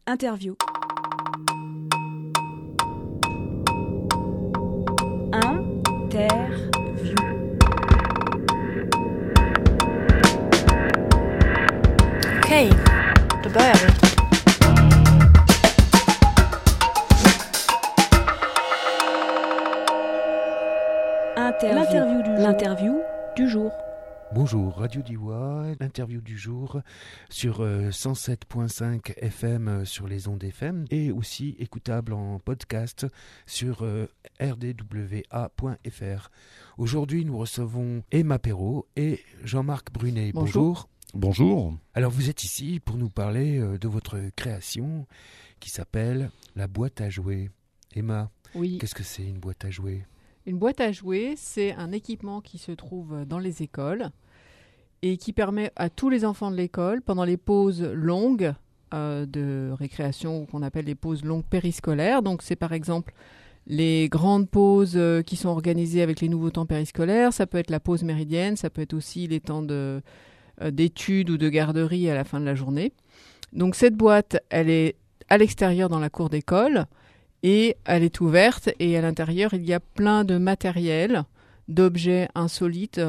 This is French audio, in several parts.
Interview. Okej, då börjar vi. L'interview du jour. Bonjour, Radio Diois, l'interview du jour sur 107.5 FM sur les ondes FM et aussi écoutable en podcast sur rdwa.fr. Aujourd'hui, nous recevons Emma Perrault et Jean-Marc Brunet. Bonjour. Bonjour. Alors, vous êtes ici pour nous parler de votre création qui s'appelle la boîte à jouets. Emma, Oui. Qu'est-ce que c'est une boîte à jouets ? Une boîte à jouets, c'est un équipement qui se trouve dans les écoles et qui permet à tous les enfants de l'école, pendant les pauses longues de récréation, qu'on appelle les pauses longues périscolaires, donc c'est par exemple les grandes pauses qui sont organisées avec les nouveaux temps périscolaires, ça peut être la pause méridienne, ça peut être aussi les temps d'études ou de garderie à la fin de la journée. Donc cette boîte, elle est à l'extérieur dans la cour d'école, et elle est ouverte et à l'intérieur, il y a plein de matériel, d'objets insolites,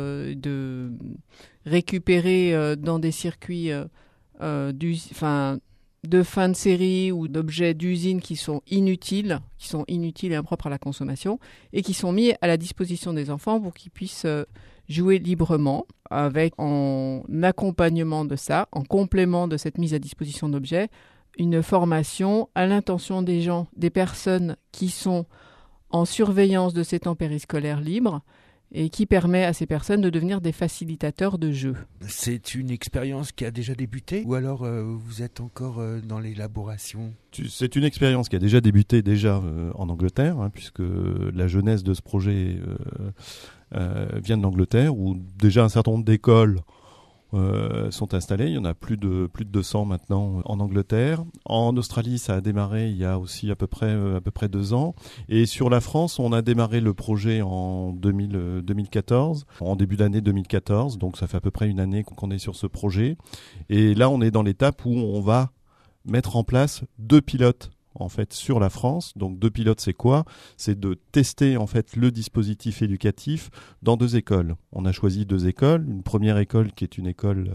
récupérés dans des circuits de fin de série ou d'objets d'usine qui sont inutiles et impropres à la consommation et qui sont mis à la disposition des enfants pour qu'ils puissent jouer librement avec en accompagnement de ça, en complément de cette mise à disposition d'objets, une formation à l'intention des personnes qui sont en surveillance de ces temps périscolaires libres et qui permet à ces personnes de devenir des facilitateurs de jeux. C'est une expérience qui a déjà débuté ou alors vous êtes encore dans l'élaboration ? C'est une expérience qui a déjà débuté en Angleterre, puisque la jeunesse de ce projet vient de l'Angleterre, où déjà un certain nombre d'écoles sont installés. Il y en a plus de 200 maintenant en Angleterre. En Australie, ça a démarré il y a aussi à peu près 2 ans. Et sur la France, on a démarré le projet en 2014, en début d'année 2014. Donc ça fait à peu près une année qu'on est sur ce projet. Et là, on est dans l'étape où on va mettre en place 2 pilotes en fait sur la France. Donc 2 pilotes, c'est quoi ? C'est de tester en fait le dispositif éducatif dans 2 écoles. On a choisi 2 écoles, une première école qui est une école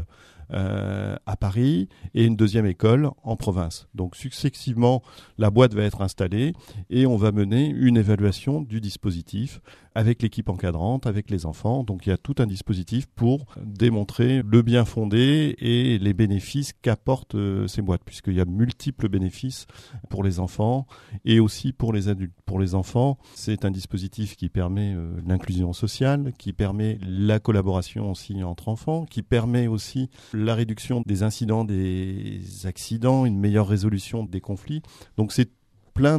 à Paris et une deuxième école en province. Donc successivement, la boîte va être installée et on va mener une évaluation du dispositif avec l'équipe encadrante, avec les enfants. Donc il y a tout un dispositif pour démontrer le bien fondé et les bénéfices qu'apportent ces boîtes, puisqu'il y a multiples bénéfices pour les enfants et aussi pour les adultes. Pour les enfants, c'est un dispositif qui permet l'inclusion sociale, qui permet la collaboration aussi entre enfants, qui permet aussi la réduction des incidents, des accidents, une meilleure résolution des conflits. Donc c'est plein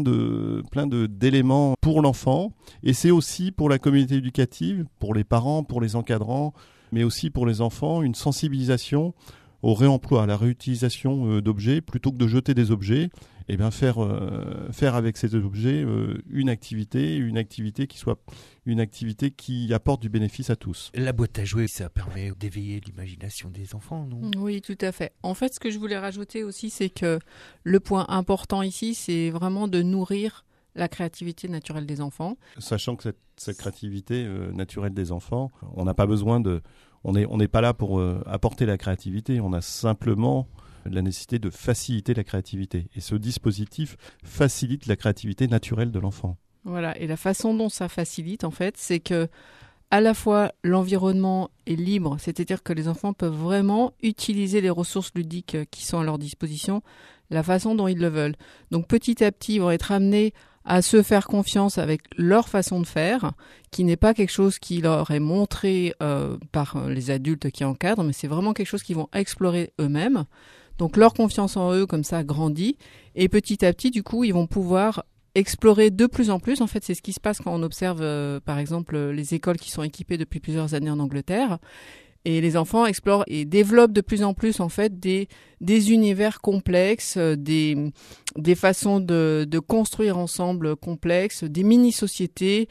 d'éléments pour l'enfant, et c'est aussi pour la communauté éducative, pour les parents, pour les encadrants, mais aussi pour les enfants, une sensibilisation au réemploi, à la réutilisation d'objets, plutôt que de jeter des objets, et bien faire avec ces objets une activité qui soit une activité qui apporte du bénéfice à tous. La boîte à jouets, ça permet d'éveiller l'imagination des enfants, non ? Oui, tout à fait. En fait, ce que je voulais rajouter aussi, c'est que le point important ici, c'est vraiment de nourrir la créativité naturelle des enfants. Sachant que cette créativité naturelle des enfants, on n'a pas besoin de... On n'est pas là pour apporter la créativité, on a simplement la nécessité de faciliter la créativité. Et ce dispositif facilite la créativité naturelle de l'enfant. Voilà, et la façon dont ça facilite, en fait, c'est que à la fois l'environnement est libre, c'est-à-dire que les enfants peuvent vraiment utiliser les ressources ludiques qui sont à leur disposition, la façon dont ils le veulent. Donc petit à petit, ils vont être amenés à se faire confiance avec leur façon de faire, qui n'est pas quelque chose qui leur est montré par les adultes qui encadrent, mais c'est vraiment quelque chose qu'ils vont explorer eux-mêmes. Donc leur confiance en eux, comme ça, grandit. Et petit à petit, du coup, ils vont pouvoir explorer de plus en plus. En fait, c'est ce qui se passe quand on observe, par exemple, les écoles qui sont équipées depuis plusieurs années en Angleterre. Et les enfants explorent et développent de plus en plus, en fait, des univers complexes, des façons de construire ensemble complexes, des mini-sociétés,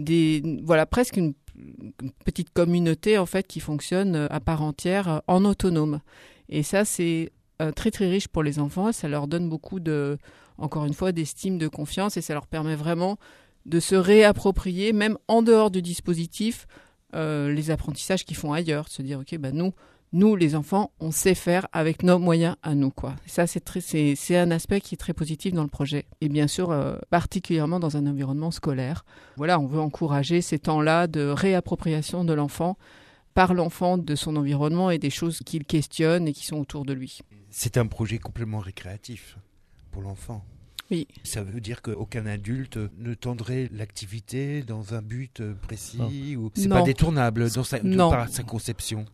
presque une petite communauté, en fait, qui fonctionne à part entière, en autonome. Et ça, c'est très très riche pour les enfants. Ça leur donne beaucoup encore une fois, d'estime, de confiance, et ça leur permet vraiment de se réapproprier, même en dehors du dispositif, les apprentissages qu'ils font ailleurs. De se dire, ok, nous, les enfants, on sait faire avec nos moyens à nous, quoi. Et ça, c'est un aspect qui est très positif dans le projet. Et bien sûr, particulièrement dans un environnement scolaire. Voilà, on veut encourager ces temps-là de réappropriation de l'enfant par l'enfant de son environnement et des choses qu'il questionne et qui sont autour de lui. C'est un projet complètement récréatif pour l'enfant. Oui. Ça veut dire qu'aucun adulte ne tendrait l'activité dans un but précis ou c'est Non. pas détournable Non. par sa conception.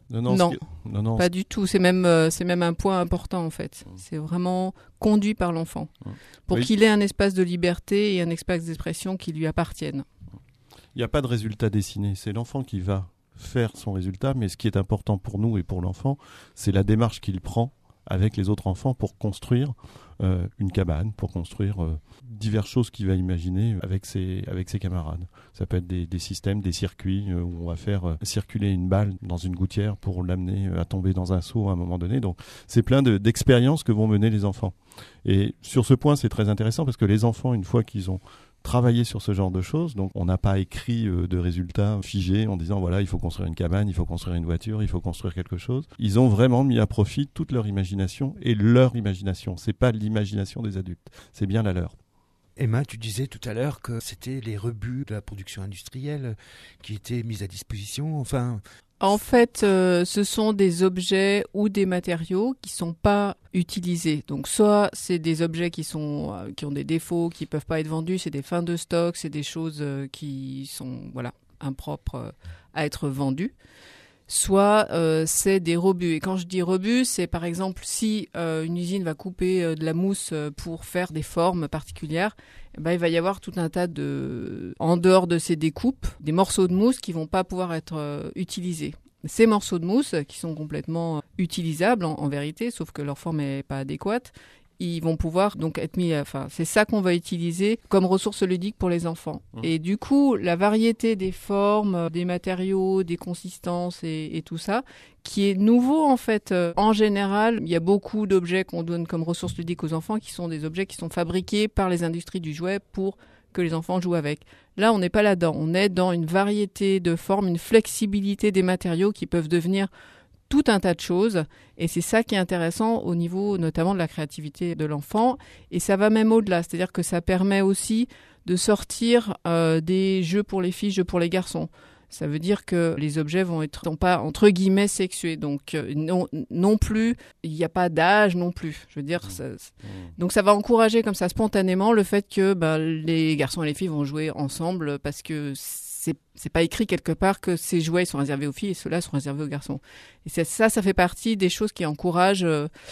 Non, Pas du tout. C'est même un point important en fait. C'est vraiment conduit par l'enfant pour qu'il ait un espace de liberté et un espace d'expression qui lui appartiennent. Il n'y a pas de résultat dessiné. C'est l'enfant qui va faire son résultat, mais ce qui est important pour nous et pour l'enfant, c'est la démarche qu'il prend avec les autres enfants pour construire une cabane, pour construire diverses choses qu'il va imaginer avec ses camarades. Ça peut être des systèmes, des circuits où on va faire circuler une balle dans une gouttière pour l'amener à tomber dans un seau à un moment donné. Donc c'est plein d'expériences que vont mener les enfants. Et sur ce point, c'est très intéressant parce que les enfants, une fois qu'ils ont travailler sur ce genre de choses, donc on n'a pas écrit de résultats figés en disant voilà, il faut construire une cabane, il faut construire une voiture, il faut construire quelque chose. Ils ont vraiment mis à profit toute leur imagination, et leur imagination, c'est pas l'imagination des adultes, c'est bien la leur. Emma, tu disais tout à l'heure que c'était les rebuts de la production industrielle qui étaient mis à disposition, En fait, ce sont des objets ou des matériaux qui sont pas utilisés. Donc, soit c'est des objets qui ont des défauts, qui peuvent pas être vendus, c'est des fins de stock, c'est des choses qui sont impropres à être vendues. Soit c'est des rebuts. Et quand je dis rebuts, c'est par exemple si une usine va couper de la mousse pour faire des formes particulières, il va y avoir tout un tas en dehors de ces découpes, des morceaux de mousse qui vont pas pouvoir être utilisés. Ces morceaux de mousse, qui sont complètement utilisables en vérité, sauf que leur forme n'est pas adéquate, ils vont pouvoir donc être mis. C'est ça qu'on va utiliser comme ressource ludique pour les enfants. Et du coup, la variété des formes, des matériaux, des consistances et tout ça, qui est nouveau en fait. En général, il y a beaucoup d'objets qu'on donne comme ressources ludiques aux enfants qui sont des objets qui sont fabriqués par les industries du jouet pour que les enfants jouent avec. Là, on n'est pas là-dedans. On est dans une variété de formes, une flexibilité des matériaux qui peuvent devenir tout un tas de choses, et c'est ça qui est intéressant au niveau notamment de la créativité de l'enfant, et ça va même au-delà, c'est-à-dire que ça permet aussi de sortir des jeux pour les filles, jeux pour les garçons. Ça veut dire que les objets sont pas entre guillemets sexués, donc non plus, il n'y a pas d'âge non plus. Je veux dire, donc ça va encourager comme ça spontanément le fait que les garçons et les filles vont jouer ensemble parce que c'est pas écrit quelque part que ces jouets sont réservés aux filles et ceux-là sont réservés aux garçons. Et ça fait partie des choses qui encouragent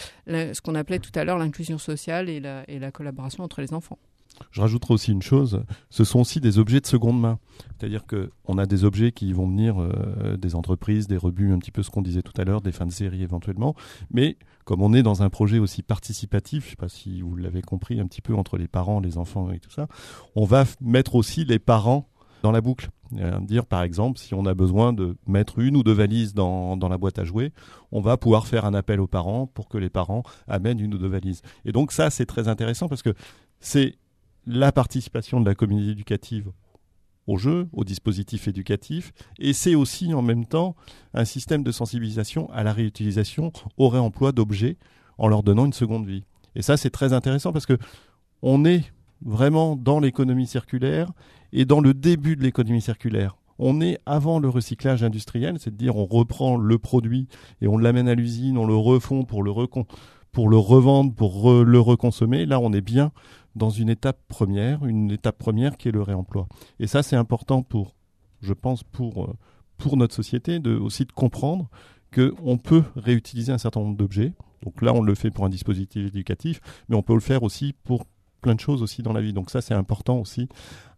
ce qu'on appelait tout à l'heure l'inclusion sociale et la collaboration entre les enfants. Je rajouterai aussi une chose, ce sont aussi des objets de seconde main. C'est-à-dire qu'on a des objets qui vont venir des entreprises, des rebuts, un petit peu ce qu'on disait tout à l'heure, des fins de série éventuellement. Mais comme on est dans un projet aussi participatif, je ne sais pas si vous l'avez compris un petit peu entre les parents, les enfants et tout ça, on va mettre aussi les parents dans la boucle. Dire par exemple, si on a besoin de mettre 1 ou 2 valises dans la boîte à jouets, on va pouvoir faire un appel aux parents pour que les parents amènent 1 ou 2 valises. Et donc ça, c'est très intéressant parce que c'est la participation de la communauté éducative au jeu, au dispositif éducatif, et c'est aussi en même temps un système de sensibilisation à la réutilisation, au réemploi d'objets en leur donnant une seconde vie. Et ça, c'est très intéressant parce que on est vraiment dans l'économie circulaire et dans le début de l'économie circulaire. On est avant le recyclage industriel, c'est-à-dire on reprend le produit et on l'amène à l'usine, on le refond pour le revendre, pour le reconsommer. Là, on est bien dans une étape première qui est le réemploi. Et ça, c'est important je pense, pour notre société, aussi de comprendre qu'on peut réutiliser un certain nombre d'objets. Donc là, on le fait pour un dispositif éducatif, mais on peut le faire aussi pour plein de choses aussi dans la vie. Donc ça, c'est important aussi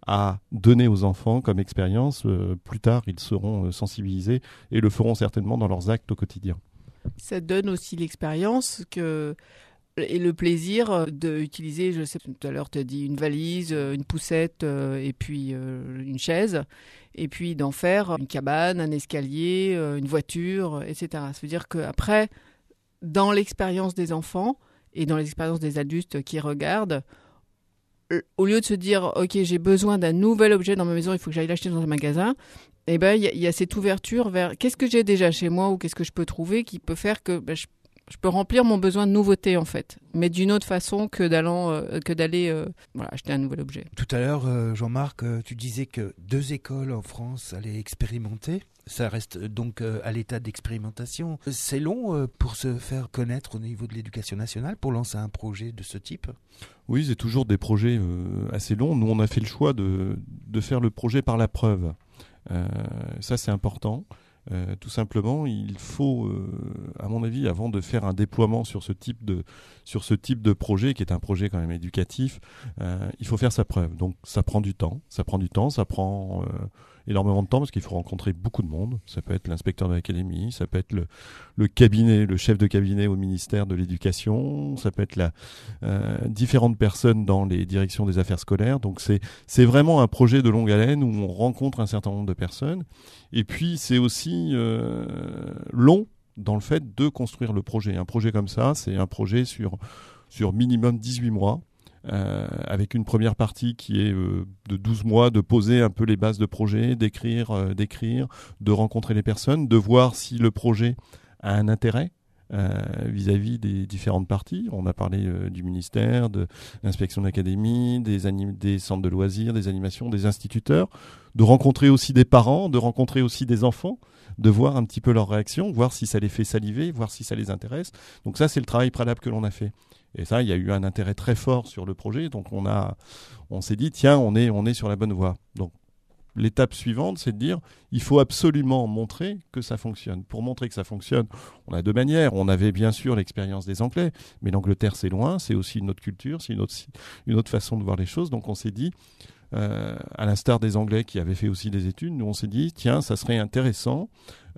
à donner aux enfants comme expérience. Plus tard, ils seront sensibilisés et le feront certainement dans leurs actes au quotidien. Ça donne aussi l'expérience et le plaisir d'utiliser, je sais, tout à l'heure tu as dit une valise, une poussette et puis une chaise, et puis d'en faire une cabane, un escalier, une voiture, etc. Ça veut dire qu'après, dans l'expérience des enfants et dans l'expérience des adultes qui regardent, au lieu de se dire « Ok, j'ai besoin d'un nouvel objet dans ma maison, il faut que j'aille l'acheter dans un magasin », il y a cette ouverture vers qu'est-ce que j'ai déjà chez moi ou qu'est-ce que je peux trouver qui peut faire que je peux remplir mon besoin de nouveauté en fait, mais d'une autre façon que d'aller acheter un nouvel objet. Tout à l'heure, Jean-Marc, tu disais que 2 écoles en France allaient expérimenter. Ça reste donc à l'état d'expérimentation. C'est long pour se faire connaître au niveau de l'éducation nationale, pour lancer un projet de ce type ? Oui, c'est toujours des projets assez longs. Nous, on a fait le choix de faire le projet par la preuve. Ça, c'est important. Tout simplement, il faut, à mon avis, avant de faire un déploiement sur ce type de projet, qui est un projet quand même éducatif, il faut faire sa preuve. Donc, ça prend du temps. Ça prend énormément de temps parce qu'il faut rencontrer beaucoup de monde. Ça peut être l'inspecteur de l'académie, ça peut être le cabinet, le chef de cabinet au ministère de l'Éducation, ça peut être différentes personnes dans les directions des affaires scolaires. Donc c'est vraiment un projet de longue haleine où on rencontre un certain nombre de personnes. Et puis c'est aussi long dans le fait de construire le projet. Un projet comme ça, c'est un projet sur minimum 18 mois. Avec une première partie qui est de 12 mois, de poser un peu les bases de projet, d'écrire, de rencontrer les personnes, de voir si le projet a un intérêt vis-à-vis des différentes parties. On a parlé du ministère, de l'inspection d'académie, des centres de loisirs, des animations, des instituteurs, de rencontrer aussi des parents, de rencontrer aussi des enfants, de voir un petit peu leurs réactions, voir si ça les fait saliver, voir si ça les intéresse. Donc ça, c'est le travail préalable que l'on a fait. Et ça, il y a eu un intérêt très fort sur le projet. Donc on s'est dit, tiens, on est sur la bonne voie. Donc l'étape suivante, c'est de dire, il faut absolument montrer que ça fonctionne. Pour montrer que ça fonctionne, on a 2 manières. On avait bien sûr l'expérience des Anglais, mais l'Angleterre, c'est loin, c'est aussi une autre culture, c'est une autre façon de voir les choses. Donc on s'est dit, à l'instar des Anglais qui avaient fait aussi des études, nous on s'est dit, tiens, ça serait intéressant,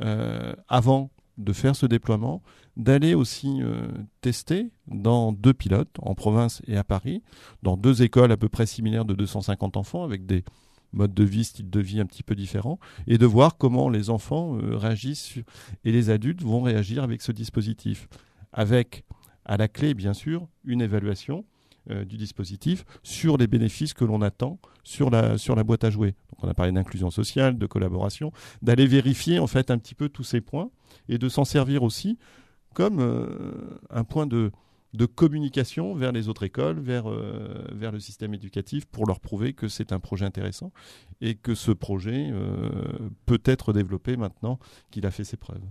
avant de faire ce déploiement, d'aller aussi tester dans 2 pilotes, en province et à Paris, dans 2 écoles à peu près similaires de 250 enfants, avec des modes de vie, styles de vie un petit peu différents, et de voir comment les enfants réagissent et les adultes vont réagir avec ce dispositif. Avec, à la clé, bien sûr, une évaluation du dispositif sur les bénéfices que l'on attend sur la boîte à jouets. Donc on a parlé d'inclusion sociale, de collaboration, d'aller vérifier en fait un petit peu tous ces points et de s'en servir aussi comme un point de communication vers les autres écoles, vers le système éducatif pour leur prouver que c'est un projet intéressant et que ce projet peut être développé maintenant qu'il a fait ses preuves.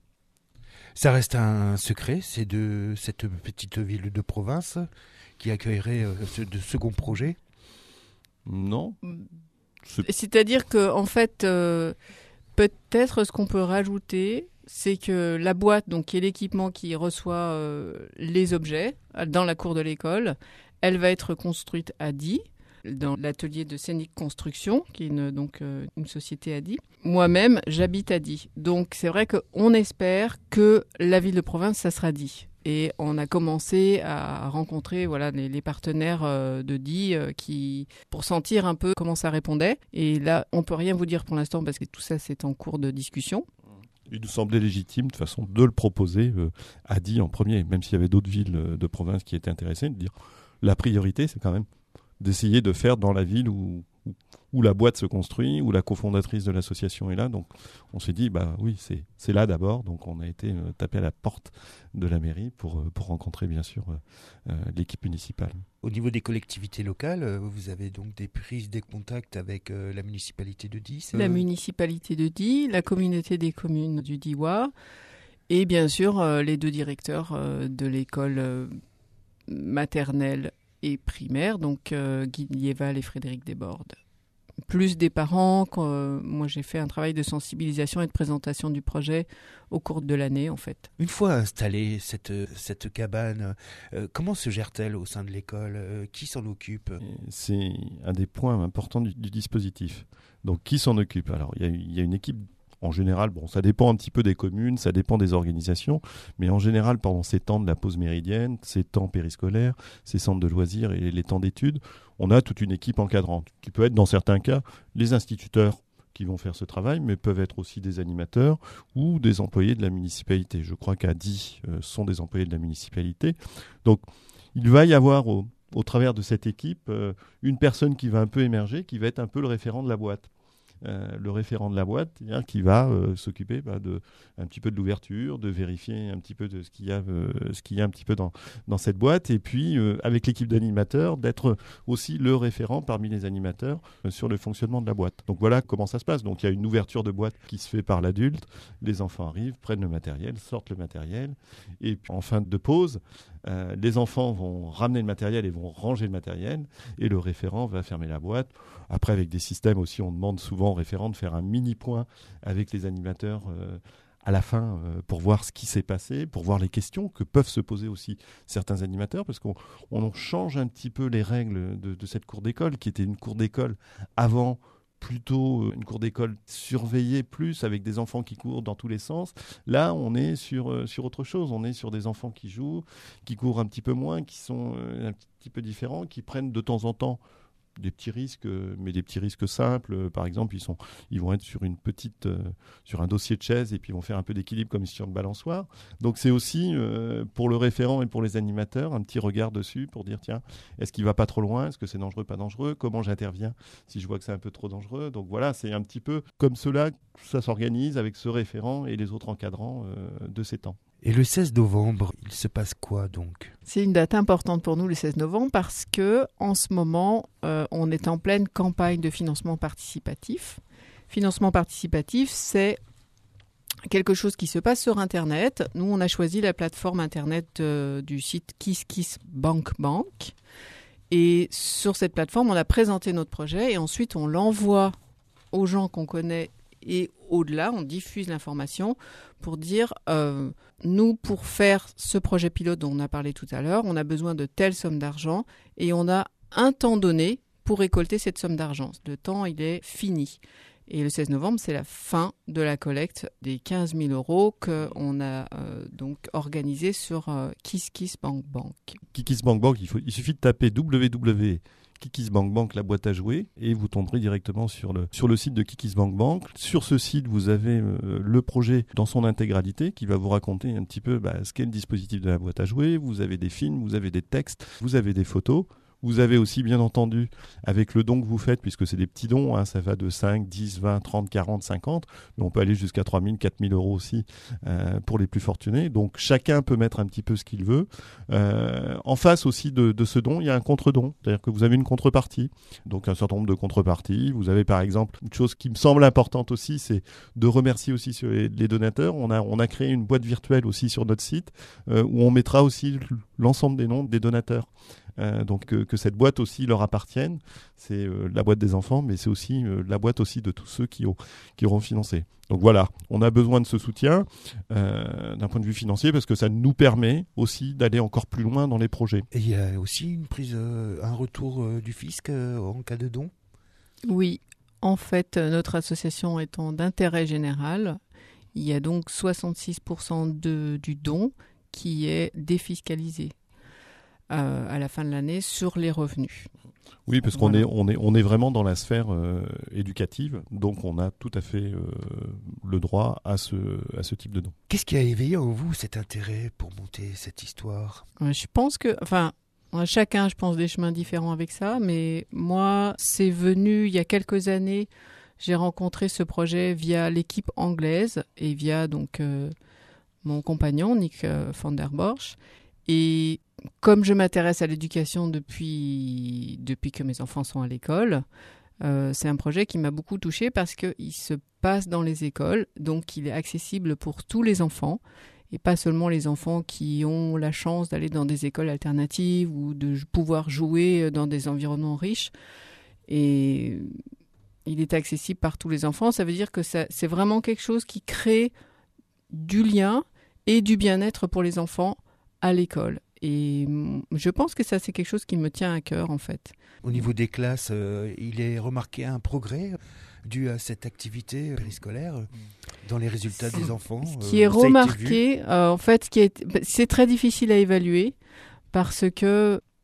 Ça reste un secret, c'est de cette petite ville de province qui accueillerait de second projet ? Non. C'est-à-dire que en fait, peut-être ce qu'on peut rajouter, c'est que la boîte, donc qui est l'équipement qui reçoit les objets dans la cour de l'école, elle va être construite à Die, dans l'atelier de Scénic Construction, qui est une société à Die. Moi-même, j'habite à Die. Donc c'est vrai qu'on espère que la ville de province, ça sera Die. Et on a commencé à rencontrer les partenaires de Die pour sentir un peu comment ça répondait. Et là, on ne peut rien vous dire pour l'instant parce que tout ça, c'est en cours de discussion. Il nous semblait légitime, de toute façon, de le proposer à Die en premier, même s'il y avait d'autres villes de province qui étaient intéressées, de dire la priorité, c'est quand même d'essayer de faire dans la ville où la boîte se construit, où la cofondatrice de l'association est là. Donc on s'est dit, oui, c'est là d'abord. Donc on a été taper à la porte de la mairie pour rencontrer bien sûr l'équipe municipale. Au niveau des collectivités locales, vous avez donc des contacts avec la municipalité de Die. La municipalité de Die, la communauté des communes du Diois et bien sûr les 2 directeurs de l'école maternelle et primaire, donc Guy Liéval et Frédéric Desbordes. Plus des parents, moi j'ai fait un travail de sensibilisation et de présentation du projet au cours de l'année en fait. Une fois installée cette cabane, comment se gère-t-elle au sein de l'école ? Qui s'en occupe ? C'est un des points importants du dispositif. Donc qui s'en occupe ? Alors il y a une équipe. En général, ça dépend un petit peu des communes, ça dépend des organisations, mais en général, pendant ces temps de la pause méridienne, ces temps périscolaires, ces centres de loisirs et les temps d'études, on a toute une équipe encadrante, qui peut être dans certains cas les instituteurs qui vont faire ce travail, mais peuvent être aussi des animateurs ou des employés de la municipalité. Je crois qu'à 10 sont des employés de la municipalité. Donc, il va y avoir au travers de cette équipe une personne qui va un peu émerger, qui va être un peu le référent de la boîte. Le référent de la boîte qui va s'occuper un petit peu de l'ouverture, de vérifier un petit peu de ce qu'il y a un petit peu dans cette boîte, et puis avec l'équipe d'animateurs d'être aussi le référent parmi les animateurs sur le fonctionnement de la boîte. Donc voilà comment ça se passe. Donc il y a une ouverture de boîte qui se fait par l'adulte, les enfants arrivent, prennent le matériel, sortent le matériel, et puis en fin de pause, les enfants vont ramener le matériel et vont ranger le matériel, et le référent va fermer la boîte. Après, avec des systèmes aussi, on demande souvent au référent de faire un mini-point avec les animateurs à la fin pour voir ce qui s'est passé, pour voir les questions que peuvent se poser aussi certains animateurs, parce qu'on change un petit peu les règles de cette cour d'école, qui était une cour d'école avant, plutôt une cour d'école surveillée plus, avec des enfants qui courent dans tous les sens. Là, on est sur autre chose. On est sur des enfants qui jouent, qui courent un petit peu moins, qui sont un petit peu différents, qui prennent de temps en temps des petits risques, mais des petits risques simples. Par exemple, ils vont être sur un dossier de chaise, et puis ils vont faire un peu d'équilibre comme sur une balançoire. Donc c'est aussi pour le référent et pour les animateurs un petit regard dessus pour dire tiens, est-ce qu'il va pas trop loin, est-ce que c'est dangereux, pas dangereux, comment j'interviens si je vois que c'est un peu trop dangereux. Donc voilà, c'est un petit peu comme cela que ça s'organise avec ce référent et les autres encadrants de ces temps. Et le 16 novembre, il se passe quoi donc ? C'est une date importante pour nous, le 16 novembre, parce que en ce moment, on est en pleine campagne de financement participatif. Financement participatif, c'est quelque chose qui se passe sur Internet. Nous, on a choisi la plateforme Internet du site KissKissBankBank. Et sur cette plateforme, on a présenté notre projet et ensuite, on l'envoie aux gens qu'on connaît. Et au-delà, on diffuse l'information pour dire, nous, pour faire ce projet pilote dont on a parlé tout à l'heure, on a besoin de telle somme d'argent et on a un temps donné pour récolter cette somme d'argent. Le temps, il est fini. Et le 16 novembre, c'est la fin de la collecte des 15 000 € qu'on a donc organisé sur KissKissBankBank. KissKissBankBank, il suffit de taper www.KissKissBankBank, la boîte à jouer, et vous tomberez directement sur le site de KissKissBankBank. Sur ce site, vous avez le projet dans son intégralité qui va vous raconter un petit peu ce qu'est le dispositif de la boîte à jouer. Vous avez des films, vous avez des textes, vous avez des photos. Vous avez aussi, bien entendu, avec le don que vous faites, puisque c'est des petits dons, ça va de 5, 10, 20, 30, 40, 50, mais on peut aller jusqu'à 3 000, 4 000 € aussi pour les plus fortunés. Donc chacun peut mettre un petit peu ce qu'il veut. En face aussi de ce don, il y a un contre-don, c'est-à-dire que vous avez une contrepartie. Donc un certain nombre de contreparties. Vous avez par exemple, une chose qui me semble importante aussi, c'est de remercier aussi les donateurs. On a créé une boîte virtuelle aussi sur notre site où on mettra aussi l'ensemble des noms des donateurs. Donc que cette boîte aussi leur appartienne, c'est la boîte des enfants, mais c'est aussi la boîte aussi de tous ceux qui auront financé. Donc voilà, on a besoin de ce soutien d'un point de vue financier parce que ça nous permet aussi d'aller encore plus loin dans les projets. Et il y a aussi un retour du fisc en cas de don ? Oui, en fait, notre association étant d'intérêt général, il y a donc 66% du don qui est défiscalisé à la fin de l'année sur les revenus. Oui, parce qu'on est vraiment dans la sphère éducative, donc on a tout à fait le droit à ce type de don. Qu'est-ce qui a éveillé en vous cet intérêt pour monter cette histoire ? Je pense que, on a chacun, je pense, des chemins différents avec ça, mais moi, c'est venu il y a quelques années. J'ai rencontré ce projet via l'équipe anglaise et via donc mon compagnon Nick van der Borch. Et comme je m'intéresse à l'éducation depuis que mes enfants sont à l'école, c'est un projet qui m'a beaucoup touchée parce qu'il se passe dans les écoles, donc il est accessible pour tous les enfants et pas seulement les enfants qui ont la chance d'aller dans des écoles alternatives ou de pouvoir jouer dans des environnements riches. Et il est accessible par tous les enfants. Ça veut dire que c'est vraiment quelque chose qui crée du lien et du bien-être pour les enfants à l'école. Et je pense que ça, c'est quelque chose qui me tient à cœur, en fait. Au niveau des classes, il est remarqué un progrès dû à cette activité périscolaire dans les résultats des enfants. Ce qui est remarqué, en fait, c'est très difficile à évaluer parce que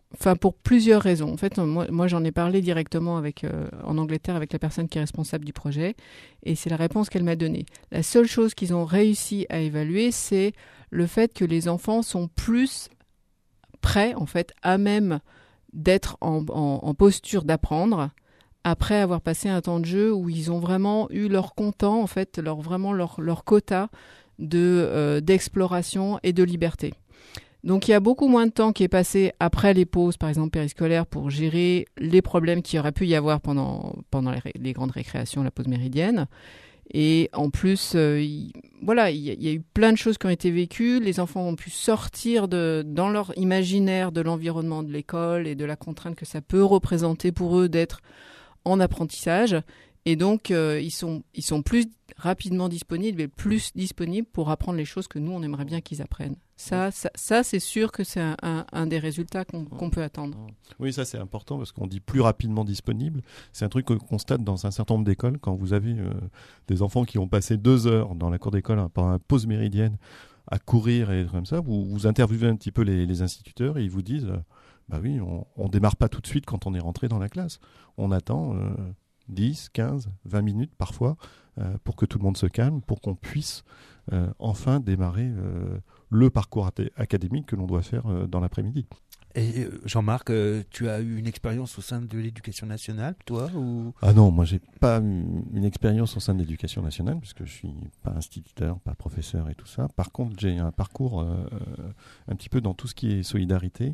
pour plusieurs raisons. En fait, moi j'en ai parlé directement en Angleterre avec la personne qui est responsable du projet, et c'est la réponse qu'elle m'a donnée. La seule chose qu'ils ont réussi à évaluer, c'est le fait que les enfants sont plus prêts, en fait, à même d'être en posture d'apprendre après avoir passé un temps de jeu où ils ont vraiment eu leur content, en fait, leur quota d'exploration et de liberté. Donc il y a beaucoup moins de temps qui est passé après les pauses, par exemple périscolaires, pour gérer les problèmes qu'il y aurait pu y avoir pendant les grandes récréations, la pause méridienne. Et en plus, il y a eu plein de choses qui ont été vécues. Les enfants ont pu sortir dans leur imaginaire de l'environnement de l'école et de la contrainte que ça peut représenter pour eux d'être en apprentissage. Et donc, ils sont plus rapidement disponibles et plus disponibles pour apprendre les choses que nous, on aimerait bien qu'ils apprennent. Ça c'est sûr que c'est un des résultats qu'on peut attendre. Oui, ça c'est important parce qu'on dit plus rapidement disponible. C'est un truc qu'on constate dans un certain nombre d'écoles. Quand vous avez des enfants qui ont passé 2 heures dans la cour d'école pendant une pause méridienne à courir et comme ça, vous interviewez un petit peu les instituteurs et ils vous disent bah oui, on démarre pas tout de suite quand on est rentré dans la classe. On attend 10, 15, 20 minutes parfois pour que tout le monde se calme, pour qu'on puisse enfin démarrer le parcours académique que l'on doit faire dans l'après-midi. Et Jean-Marc, tu as eu une expérience au sein de l'Éducation nationale, toi ou... Ah non, moi j'ai pas eu une expérience au sein de l'Éducation nationale, puisque je suis pas instituteur, pas professeur et tout ça. Par contre, j'ai un parcours un petit peu dans tout ce qui est solidarité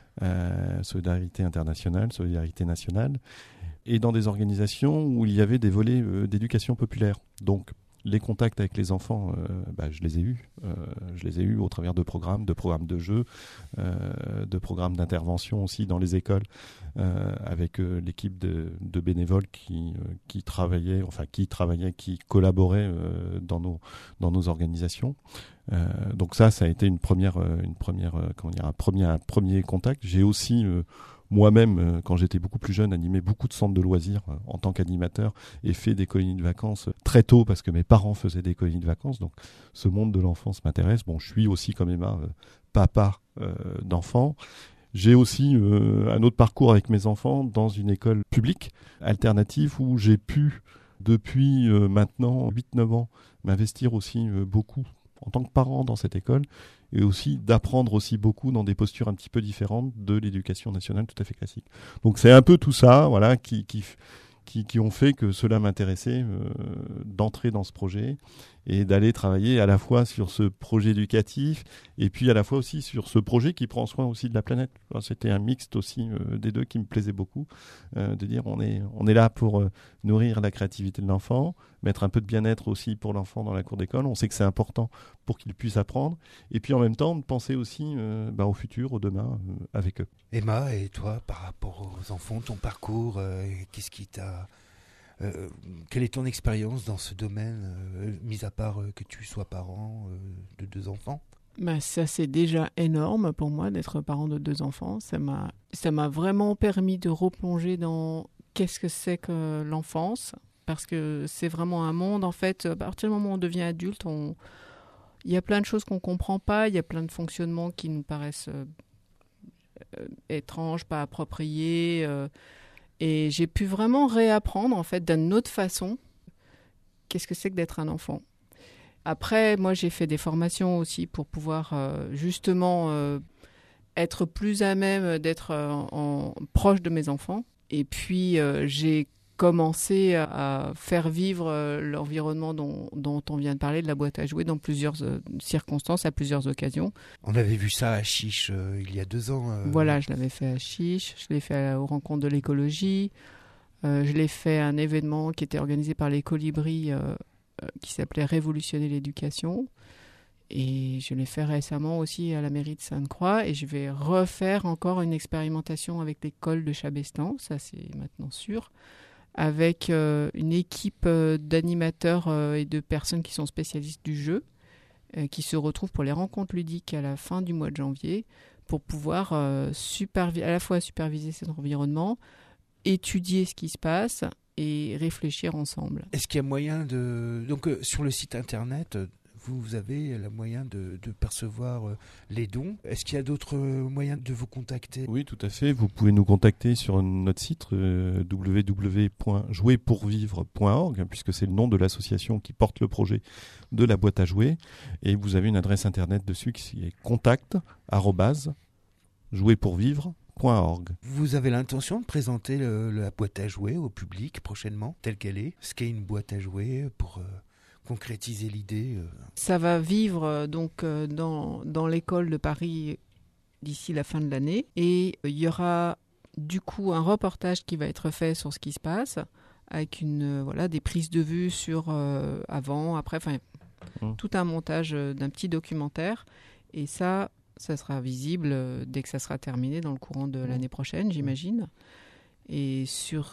internationale, solidarité nationale, et dans des organisations où il y avait des volets d'éducation populaire. Donc les contacts avec les enfants, je les ai eus. Je les ai eus au travers de programmes de jeux, de programmes d'intervention aussi dans les écoles, avec l'équipe de bénévoles qui collaboraient dans nos organisations. Donc ça a été un premier contact. J'ai aussi moi-même, quand j'étais beaucoup plus jeune, animé beaucoup de centres de loisirs en tant qu'animateur et fait des colonies de vacances très tôt parce que mes parents faisaient des colonies de vacances. Donc ce monde de l'enfance m'intéresse. Bon, je suis aussi comme Emma papa d'enfants. J'ai aussi un autre parcours avec mes enfants dans une école publique alternative où j'ai pu, depuis maintenant 8-9 ans, m'investir aussi beaucoup en tant que parent dans cette école et aussi d'apprendre aussi beaucoup dans des postures un petit peu différentes de l'éducation nationale tout à fait classique. Donc c'est un peu tout ça, voilà, qui ont fait que cela m'intéressait d'entrer dans ce projet et d'aller travailler à la fois sur ce projet éducatif et puis à la fois aussi sur ce projet qui prend soin aussi de la planète. C'était un mixte aussi des deux qui me plaisait beaucoup, de dire on est là pour nourrir la créativité de l'enfant, mettre un peu de bien-être aussi pour l'enfant dans la cour d'école. On sait que c'est important pour qu'il puisse apprendre et puis en même temps de penser aussi au futur, au demain avec eux. Emma, et toi, par rapport aux enfants, ton parcours, qu'est-ce qui t'a... quelle est ton expérience dans ce domaine, mis à part que tu sois parent de 2 enfants ? Ça, c'est déjà énorme pour moi d'être parent de 2 enfants. Ça m'a vraiment permis de replonger dans qu'est-ce que c'est que l'enfance, parce que c'est vraiment un monde, en fait, à partir du moment où on devient adulte, il y a plein de choses qu'on ne comprend pas, il y a plein de fonctionnements qui nous paraissent étranges, pas appropriés, et j'ai pu vraiment réapprendre, en fait, d'une autre façon, qu'est-ce que c'est que d'être un enfant. Après, moi, j'ai fait des formations aussi pour pouvoir justement être plus à même d'être proche de mes enfants. Et puis, j'ai commencé à faire vivre l'environnement dont on vient de parler, de la boîte à jouer, dans plusieurs circonstances, à plusieurs occasions. On avait vu ça à Chiche il y a 2 ans. Voilà, je l'avais fait à Chiche, je l'ai fait aux rencontres de l'écologie, je l'ai fait à un événement qui était organisé par les Colibris, qui s'appelait Révolutionner l'éducation. Et je l'ai fait récemment aussi à la mairie de Sainte-Croix. Et je vais refaire encore une expérimentation avec l'école de Chabestan, ça c'est maintenant sûr, avec une équipe d'animateurs et de personnes qui sont spécialistes du jeu, qui se retrouvent pour les rencontres ludiques à la fin du mois de janvier, pour pouvoir à la fois superviser cet environnement, étudier ce qui se passe et réfléchir ensemble. Est-ce qu'il y a moyen de... Donc sur le site internet, vous avez le moyen de percevoir les dons. Est-ce qu'il y a d'autres moyens de vous contacter ? Oui, tout à fait. Vous pouvez nous contacter sur notre site www.jouerpourvivre.org, puisque c'est le nom de l'association qui porte le projet de la boîte à jouets. Et vous avez une adresse internet dessus qui est contact@jouerpourvivre.org. Vous avez l'intention de présenter la boîte à jouets au public prochainement, telle qu'elle est ? Ce qu'est une boîte à jouets pour concrétiser l'idée. Ça va vivre dans l'école de Paris d'ici la fin de l'année. Et il y aura du coup un reportage qui va être fait sur ce qui se passe, avec des prises de vue sur avant, après, tout un montage d'un petit documentaire. Et ça sera visible dès que ça sera terminé dans le courant de l'année prochaine, j'imagine. Et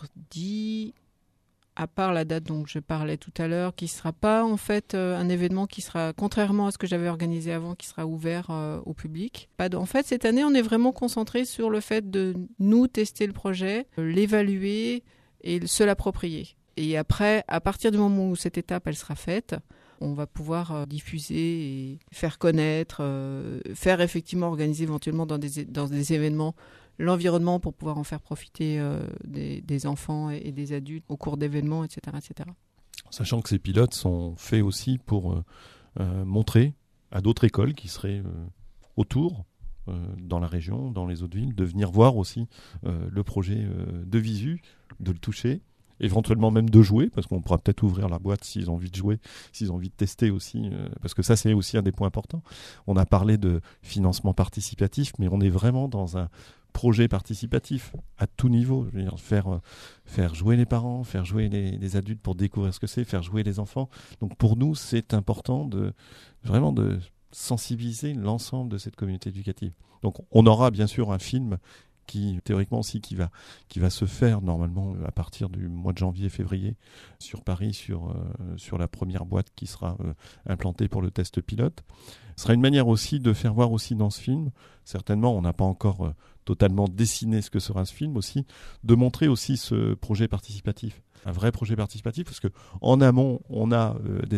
à part la date dont je parlais tout à l'heure, qui ne sera pas en fait un événement qui sera, contrairement à ce que j'avais organisé avant, qui sera ouvert au public. En fait, cette année, on est vraiment concentré sur le fait de nous tester le projet, l'évaluer et se l'approprier. Et après, à partir du moment où cette étape elle sera faite, on va pouvoir diffuser et faire connaître, faire effectivement organiser éventuellement dans des événements l'environnement pour pouvoir en faire profiter des enfants et des adultes au cours d'événements, etc., etc. Sachant que ces pilotes sont faits aussi pour montrer à d'autres écoles qui seraient autour, dans la région, dans les autres villes, de venir voir aussi le projet de visu, de le toucher, éventuellement même de jouer, parce qu'on pourra peut-être ouvrir la boîte s'ils ont envie de jouer, s'ils ont envie de tester aussi, parce que ça c'est aussi un des points importants. On a parlé de financement participatif, mais on est vraiment dans un projet participatif à tout niveau. Je veux dire, faire jouer les parents, faire jouer les adultes pour découvrir ce que c'est, faire jouer les enfants. Donc pour nous, c'est important de sensibiliser l'ensemble de cette communauté éducative. Donc on aura bien sûr un film qui théoriquement aussi qui va se faire normalement à partir du mois de janvier-février sur Paris, sur la première boîte qui sera implantée pour le test pilote. Ce sera une manière aussi de faire voir aussi dans ce film, certainement on n'a pas encore totalement dessiné ce que sera ce film aussi, de montrer aussi ce projet participatif. Un vrai projet participatif, parce que en amont, on a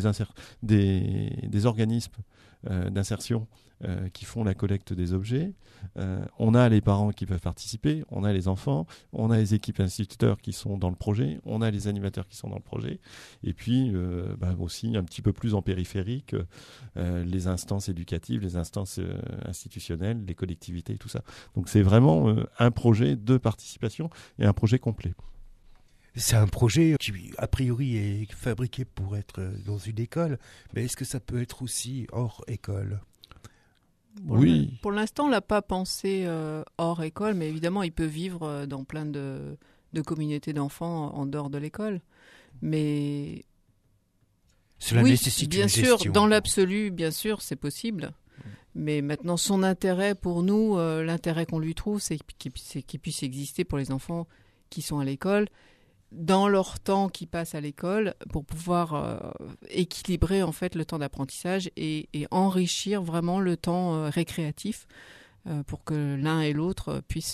des organismes d'insertion qui font la collecte des objets. On a les parents qui peuvent participer, on a les enfants, on a les équipes instituteurs qui sont dans le projet, on a les animateurs qui sont dans le projet, et puis aussi un petit peu plus en périphérique, les instances éducatives, les instances institutionnelles, les collectivités, tout ça. Donc c'est vraiment un projet de participation et un projet complet. C'est un projet qui, a priori, est fabriqué pour être dans une école, mais est-ce que ça peut être aussi hors école ? Oui. Pour l'instant, on l'a pas pensé hors école, mais évidemment, il peut vivre dans plein de communautés d'enfants en dehors de l'école. Mais cela nécessite bien une sûr, gestion. dans l'absolu, bien sûr, c'est possible. Mais maintenant, son intérêt pour nous, l'intérêt qu'on lui trouve, c'est qu'il puisse exister pour les enfants qui sont à l'école, dans leur temps qu'ils passent à l'école, pour pouvoir équilibrer en fait le temps d'apprentissage et enrichir vraiment le temps récréatif pour que l'un et l'autre puissent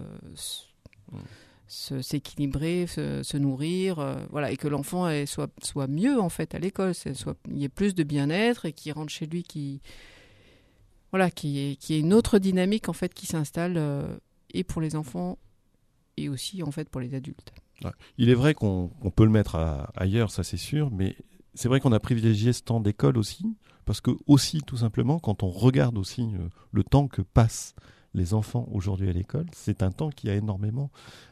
s'équilibrer, se nourrir, et que l'enfant soit mieux en fait à l'école, il y ait plus de bien-être et qu'il rentre chez lui qu'il y ait une autre dynamique en fait qui s'installe et pour les enfants et aussi en fait pour les adultes. Il est vrai qu'on peut le mettre ailleurs, ça c'est sûr, mais c'est vrai qu'on a privilégié ce temps d'école aussi, parce que aussi tout simplement quand on regarde aussi le temps que passent les enfants aujourd'hui à l'école, c'est un temps qui s'est énormément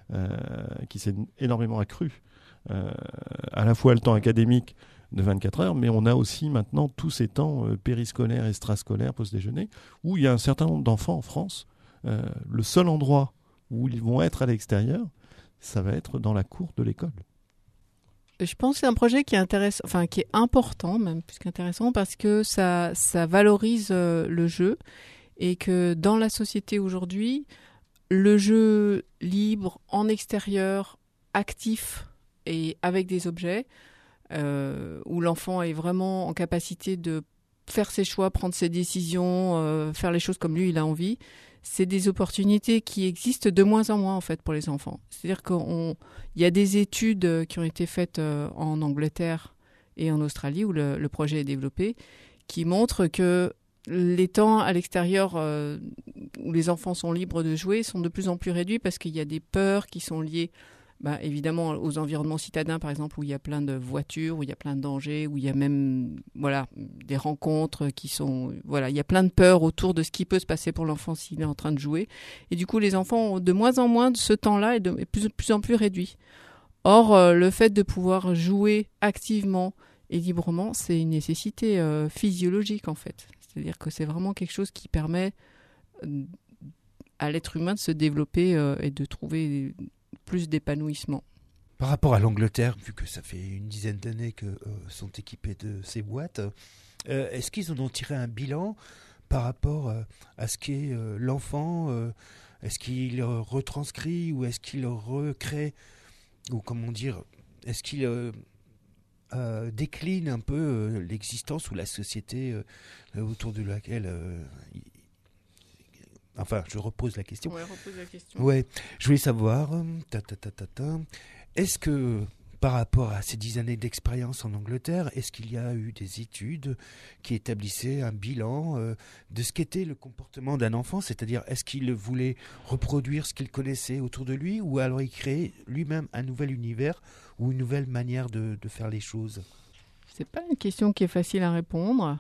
accru. À la fois le temps académique de 24 heures, mais on a aussi maintenant tous ces temps périscolaires, extrascolaires, post-déjeuner, où il y a un certain nombre d'enfants en France. Le seul endroit où ils vont être à l'extérieur, ça va être dans la cour de l'école. Je pense que c'est un projet qui est qui est important, même plus qu'intéressant, parce que ça valorise le jeu et que dans la société aujourd'hui, le jeu libre, en extérieur, actif et avec des objets, où l'enfant est vraiment en capacité de faire ses choix, prendre ses décisions, faire les choses comme lui il a envie, c'est des opportunités qui existent de moins en moins en fait pour les enfants. C'est-à-dire qu'il y a des études qui ont été faites en Angleterre et en Australie où le projet est développé, qui montre que les temps à l'extérieur où les enfants sont libres de jouer sont de plus en plus réduits parce qu'il y a des peurs qui sont liées évidemment aux environnements citadins, par exemple, où il y a plein de voitures, où il y a plein de dangers, où il y a même des rencontres qui sont... Voilà, il y a plein de peurs autour de ce qui peut se passer pour l'enfant s'il est en train de jouer. Et du coup, les enfants ont de moins en moins de ce temps-là et de plus en plus réduit. Or, le fait de pouvoir jouer activement et librement, c'est une nécessité physiologique, en fait. C'est-à-dire que c'est vraiment quelque chose qui permet à l'être humain de se développer et de trouver plus d'épanouissement. Par rapport à l'Angleterre, vu que ça fait une dizaine d'années que sont équipés de ces boîtes, est-ce qu'ils en ont tiré un bilan par rapport à ce qu'est l'enfant Est-ce qu'il retranscrit ou est-ce qu'il recrée, ou comment dire, est-ce qu'il décline un peu l'existence ou la société autour de laquelle... Enfin, je repose la question. Ouais, repose la question. Ouais, je voulais savoir, est-ce que par rapport à ces 10 années d'expérience en Angleterre, est-ce qu'il y a eu des études qui établissaient un bilan de ce qu'était le comportement d'un enfant, c'est-à-dire est-ce qu'il voulait reproduire ce qu'il connaissait autour de lui ou alors il créait lui-même un nouvel univers ou une nouvelle manière de faire les choses? C'est pas une question qui est facile à répondre.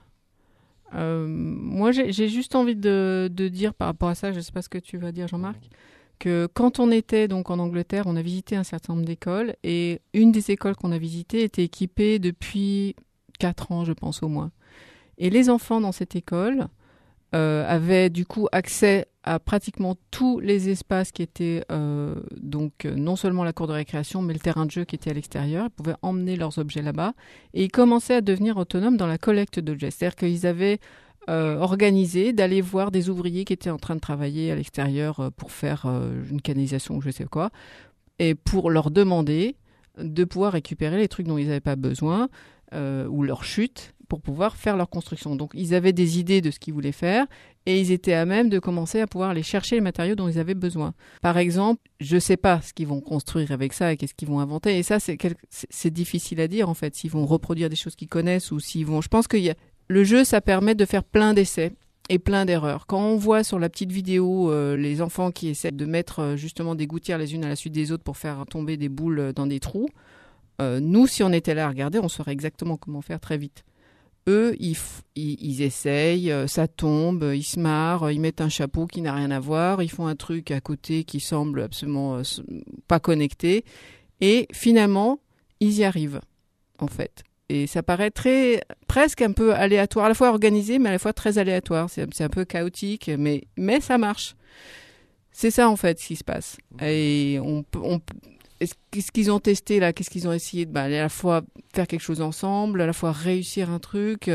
Moi, j'ai juste envie de dire par rapport à ça, je ne sais pas ce que tu vas dire, Jean-Marc, que quand on était donc en Angleterre, on a visité un certain nombre d'écoles et une des écoles qu'on a visitées était équipée depuis 4 ans, je pense au moins. Et les enfants dans cette école avaient du coup accès à pratiquement tous les espaces qui étaient donc non seulement la cour de récréation, mais le terrain de jeu qui était à l'extérieur. Ils pouvaient emmener leurs objets là-bas et ils commençaient à devenir autonomes dans la collecte d'objets. C'est-à-dire qu'ils avaient organisé d'aller voir des ouvriers qui étaient en train de travailler à l'extérieur pour faire une canalisation ou je sais quoi, et pour leur demander de pouvoir récupérer les trucs dont ils n'avaient pas besoin ou leur chute pour pouvoir faire leur construction. Donc ils avaient des idées de ce qu'ils voulaient faire et ils étaient à même de commencer à pouvoir aller chercher les matériaux dont ils avaient besoin. Par exemple, je ne sais pas ce qu'ils vont construire avec ça et qu'est-ce qu'ils vont inventer. Et ça, c'est difficile à dire en fait, s'ils vont reproduire des choses qu'ils connaissent ou s'ils vont... Je pense que le jeu, ça permet de faire plein d'essais et plein d'erreurs. Quand on voit sur la petite vidéo les enfants qui essaient de mettre justement des gouttières les unes à la suite des autres pour faire tomber des boules dans des trous, nous, si on était là à regarder, on saurait exactement comment faire très vite. Eux, ils essayent, ça tombe, ils se marrent, ils mettent un chapeau qui n'a rien à voir, ils font un truc à côté qui semble absolument pas connecté, et finalement, ils y arrivent, en fait. Et ça paraît presque un peu aléatoire, à la fois organisé, mais à la fois très aléatoire. C'est un peu chaotique, mais ça marche. C'est ça, en fait, ce qui se passe. Et qu'est-ce qu'ils ont testé là? Qu'est-ce qu'ils ont essayé de à la fois faire quelque chose ensemble, à la fois réussir un truc,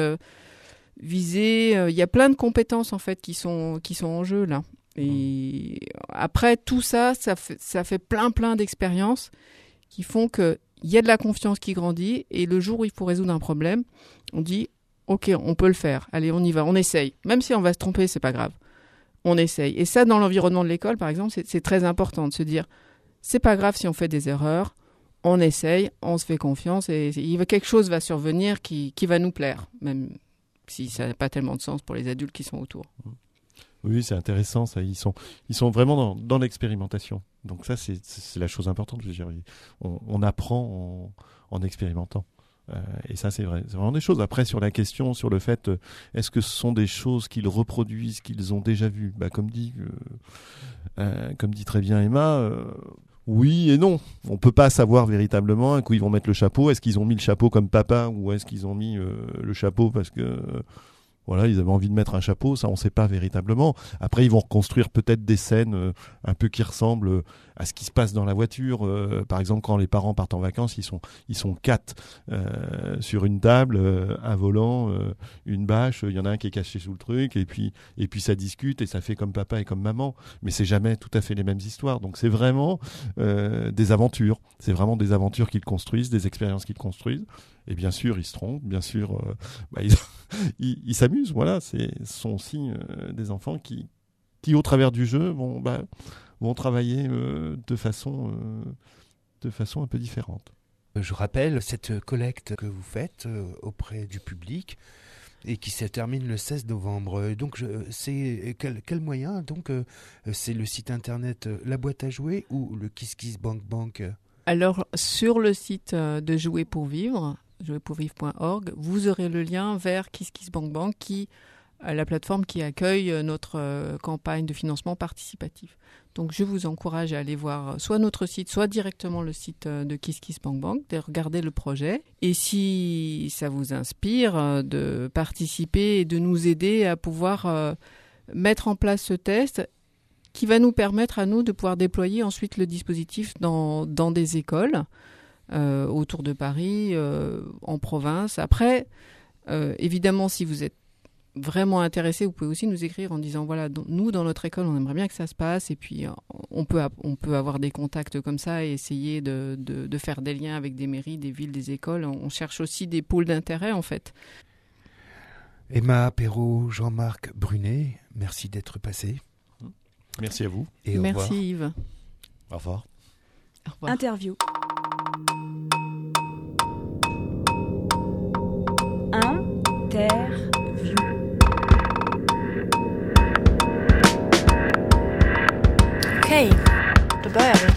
viser. Il y a plein de compétences en fait qui sont en jeu là. Et après tout ça, ça fait plein d'expériences qui font que il y a de la confiance qui grandit et le jour où il faut résoudre un problème, on dit ok, on peut le faire. Allez, on y va, on essaye. Même si on va se tromper, c'est pas grave. On essaye. Et ça, dans l'environnement de l'école, par exemple, c'est très important de se dire. C'est pas grave si on fait des erreurs, on essaye, on se fait confiance et quelque chose va survenir qui va nous plaire, même si ça n'a pas tellement de sens pour les adultes qui sont autour. Oui, c'est intéressant, ça. Ils sont vraiment dans l'expérimentation. Donc ça, c'est la chose importante. Je veux dire, on apprend en expérimentant. Et ça, c'est vrai. C'est vraiment des choses. Après, sur la question, sur le fait, est-ce que ce sont des choses qu'ils reproduisent, qu'ils ont déjà vues ? Comme dit très bien Emma, oui et non. On peut pas savoir véritablement un coup ils vont mettre le chapeau. Est-ce qu'ils ont mis le chapeau comme papa ou est-ce qu'ils ont mis le chapeau parce que voilà, ils avaient envie de mettre un chapeau, ça on ne sait pas véritablement. Après, ils vont reconstruire peut-être des scènes un peu qui ressemblent à ce qui se passe dans la voiture. Par exemple, quand les parents partent en vacances, ils sont 4 sur une table, un volant, une bâche. Il y en a un qui est caché sous le truc, et puis ça discute et ça fait comme papa et comme maman. Mais c'est jamais tout à fait les mêmes histoires. Donc c'est vraiment des aventures. C'est vraiment des aventures qu'ils construisent, des expériences qu'ils construisent. Et bien sûr, ils se trompent. Bien sûr, ils s'amusent. Voilà, ce sont aussi des enfants qui, au travers du jeu, vont travailler de façon un peu différente. Je rappelle cette collecte que vous faites auprès du public. et qui se termine le 16 novembre. Donc, c'est quel moyen? Donc, c'est le site internet La Boîte à Jouer ou le KissKissBankBank? Alors, sur le site de Jouer pour Vivre, jouerpourvivre.org, vous aurez le lien vers KissKissBankBank, la plateforme qui accueille notre campagne de financement participatif. Donc, je vous encourage à aller voir soit notre site, soit directement le site de KissKissBankBank, de regarder le projet. Et si ça vous inspire de participer et de nous aider à pouvoir mettre en place ce test qui va nous permettre à nous de pouvoir déployer ensuite le dispositif dans des écoles autour de Paris, en province. Après, évidemment, si vous êtes vraiment intéressé, vous pouvez aussi nous écrire en disant voilà, nous dans notre école on aimerait bien que ça se passe, et puis on peut avoir des contacts comme ça et essayer de faire des liens avec des mairies, des villes, des écoles. On cherche aussi des pôles d'intérêt en fait. Emma Perrault, Jean-Marc Brunet, merci d'être passé. Merci à vous. Et au revoir. Merci Yves. Au revoir. Au revoir. Interview. Interview. Okej, då börjar vi.